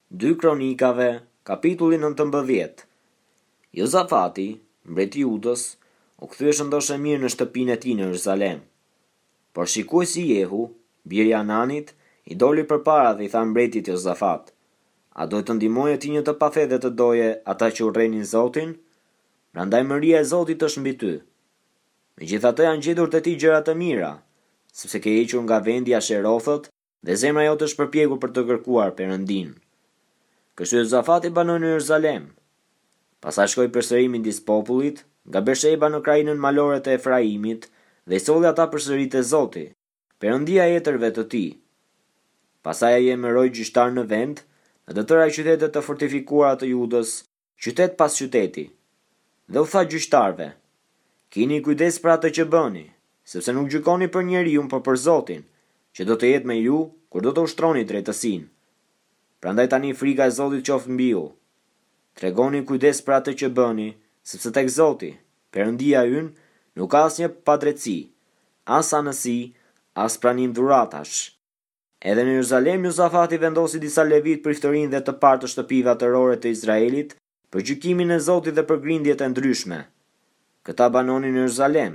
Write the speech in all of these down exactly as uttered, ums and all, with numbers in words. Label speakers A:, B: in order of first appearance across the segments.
A: dy Kronikave, kapitulli nëntëmbëdhjetë. Jozafati, mbreti i Judës, u kthye shëndoshë mirë në shtëpinë e tij në Jeruzalem. Por shikuesi Jehu, biri i Ananit, i doli përpara dhe i tha mbretit Jozafat: "A do të ndihmoje ti një të pathet dhe të doje ata që urrejnë Zotin? Prandaj mëria e Zotit është mbi ty. Megjithatë janë gjetur te ti gjëra të mira, sepse ke hequr nga vendi Asherothët dhe zemra jote është përpjekur për të kërkuar Perëndin." Kështu Jozafati banoi në Jeruzalem. Pastaj shkoi përsëri midis popullit, nga Bersheba në krajinën malore të Efraimit, dhe i solli ata përsëri te Zoti, Perëndia e jetërve të tij. Pastaj ai emëroi gjyqtar në vend, në të tëra qytetet të fortifikuara të Judës, qytet pas qyteti. Dhe u tha gjyqtarve: "Kini kujdes për atë që bëni, sepse nuk gjykoni për njeriu, por për Zotin, që do të jetë me ju kur do të ushtroni drejtësinë. Prandaj tani frika e Zotit qoftë mbi ju. Tregoni kujdes për atë që bëni, sepse tek Zoti, Perëndia ynë, nuk ka asnjë padrejtësi, as anësi, as pranim dhuratash." Edhe në Jeruzalem Jozafati vendosi disa levit për ftërinë dhe të parë të shtëpive atërore të Izraelit, për gjykimin e Zotit dhe për grindjet e ndryshme. Këta banonin në Jeruzalem.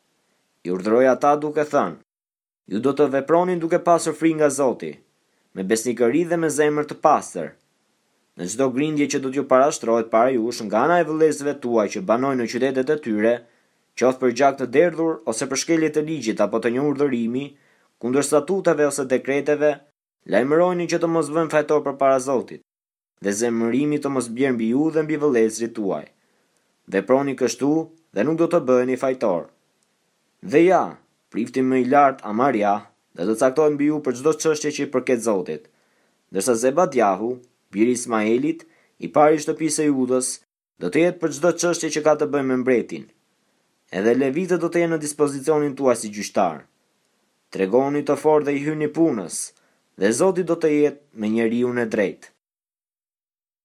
A: I urdhëroi ata duke thënë: "Ju do të veproni duke pasur frikë nga Zoti, me besnikëri dhe me zemër të pastër. Në çdo grindje që do t'ju parashtrohet para jush nga ana e vëllezërve tuaj që banojnë në qytetet e tyre, qoftë për gjak të derdhur ose për shkelje të ligjit apo të një urdhërimi, kundër statuteve ose dekreteve, lajmërojini që të mos vënë fajtor përpara Zotit, dhe zemërimi të mos bjerë mbi ju dhe mbi vëllezërit tuaj. Veproni kështu dhe nuk do të bëheni fajtor. Dhe ja, prifti më i lartë Amaria, dhe të caktohet mbi ju për çdo çështje që i përket Zotit, ndërsa Zebadjahu, biri i Ismaelit, i pari i shtëpisë së Judës, do të jetë për çdo çështje që ka të bëjë me mbretin. Edhe levitët do të jenë në dispozicionin tuaj si gjyqtar. Tregoni të fortë dhe i hyni punës, dhe Zoti do të jetë me njeriu e drejtë."